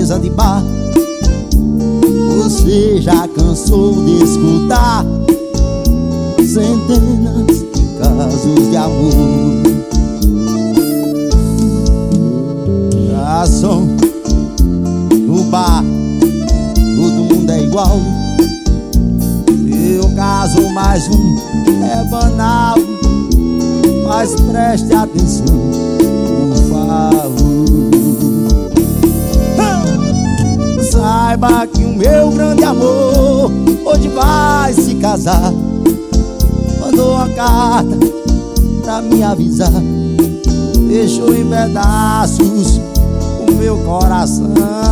mesa de bar. Você já cansou de escutar centenas de casos de amor. Garçom, no bar todo mundo é igual. Seu caso mais um é banal, mas preste atenção, por favor. Saiba que o meu grande amor hoje vai se casar. Mandou uma carta pra me avisar, deixou em pedaços o meu coração.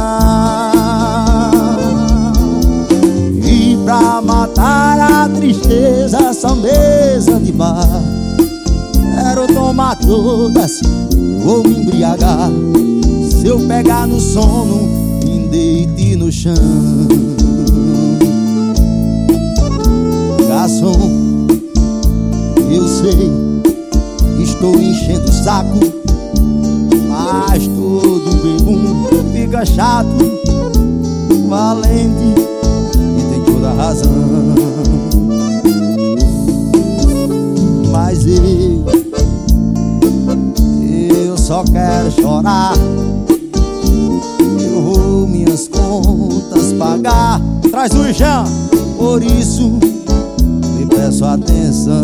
E pra matar a tristeza, só mesa de bar. Quero tomar todas, vou me embriagar. Se eu pegar no sono, me deite no chão. Garçom, eu sei, estou enchendo o saco, mas todo bebum fica chato. Valente e tem toda a razão, mas eu só quero chorar. Eu vou minhas contas pagar. Traz o Jean, por isso lhe peço atenção.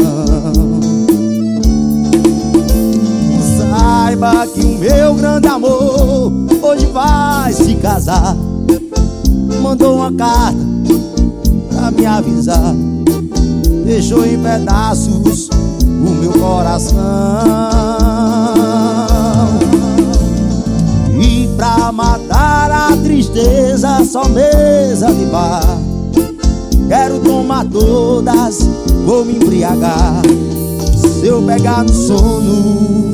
Saiba que o meu grande amor hoje vai se casar. Mandou uma carta pra me avisar, deixou em pedaços o meu coração. E pra matar a tristeza, só mesa de bar. Quero tomar todas, vou me embriagar. Se eu pegar no sono,